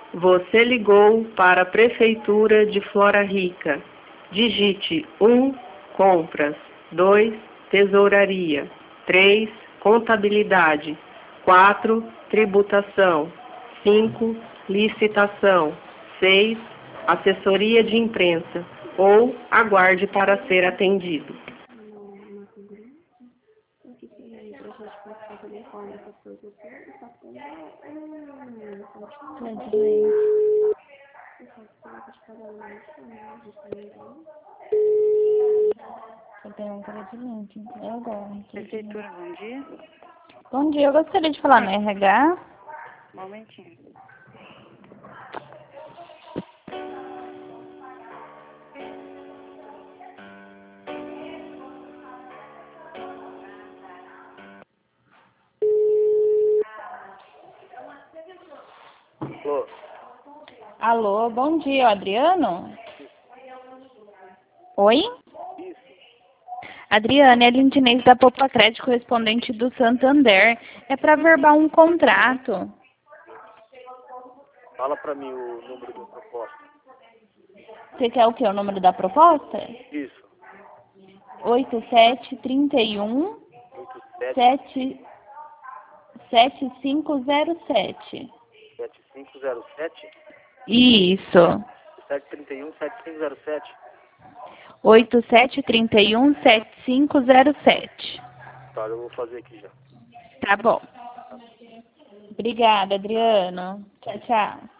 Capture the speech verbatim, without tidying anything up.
Você ligou para a Prefeitura de Flora Rica. Digite um, compras, dois, tesouraria, três, contabilidade, quatro, tributação, cinco, licitação, seis, assessoria de imprensa ou aguarde para ser atendido. Eu tenho um cara de link. Eu agora. Prefeitura, bom dia. Bom dia, eu gostaria de falar no R H. Um momentinho. Alô? Alô, bom dia, Adriano? Oi? Isso. Adriana, é a Lindinês da Popa Crédito, correspondente do Santander. É para verbar um contrato. Fala pra mim o número da proposta. Você quer o quê? O número da proposta? Isso. oito sete três um oito sete sete sete cinco zero sete. sete cinco zero sete Isso. sete três um sete cinco zero sete. oito sete três um sete cinco zero sete. Tá, eu vou fazer aqui já. Tá bom. Obrigada, Adriano. Tchau, tchau.